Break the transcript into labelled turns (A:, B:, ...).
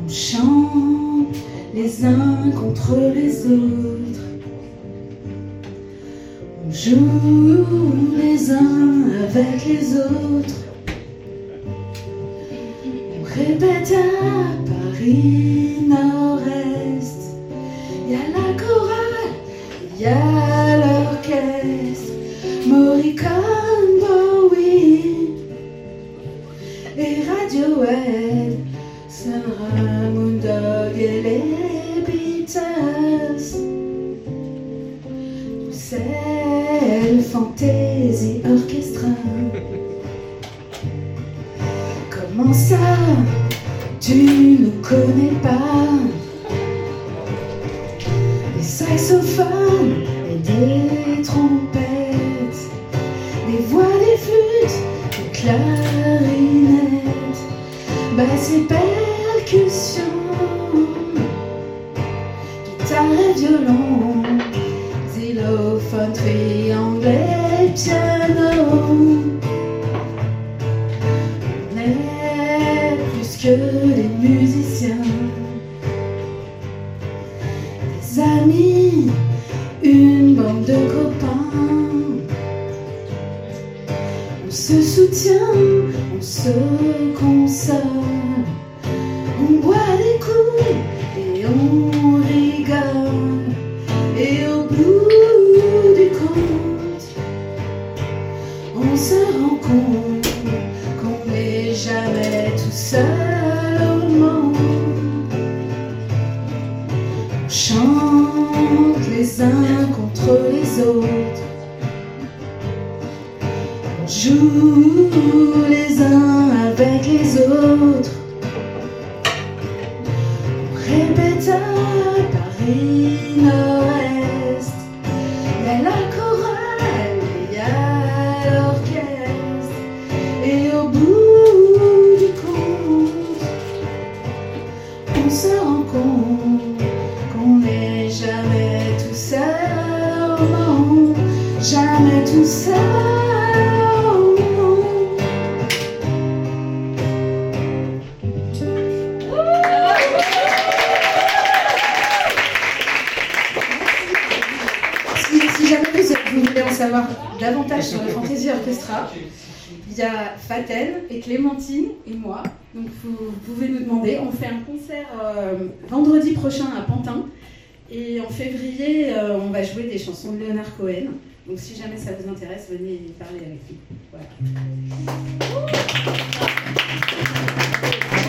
A: chante les uns contre les autres. On joue les uns avec les autres. On répète à Paris Nord-Est. Y a la chorale, y a l'orchestre. Morricone, Bowie et Radiohead. Sera Moondog et les Beatles. C'est le Fantasy Orchestra. Comment ça, tu ne connais pas des saxophones et des trompettes, des voix, des flûtes, des clarinettes, basses et percussions, guitare et violon, xylophone, triangle et piano. On est plus que des musiciens, des amis, une bande de copains. On se soutient, on se console, on boit des coups et on rigole. Et au bout du compte, on se rend compte qu'on n'est jamais tout seul au monde. On chante les uns contre les autres. On joue les uns avec les autres. On répète à Paris Nord-Est. Y a la chorale, y a l'orchestre. Et au bout du compte, on se rend compte qu'on n'est jamais tout seul au monde. Jamais tout seul. Si jamais vous voulez en savoir davantage sur le Fantasy Orchestra, il y a Faten et Clémentine et moi. Donc vous pouvez nous demander. On fait un concert vendredi prochain à Pantin. Et en février, on va jouer des chansons de Leonard Cohen. Donc si jamais ça vous intéresse, venez parler avec nous. Voilà.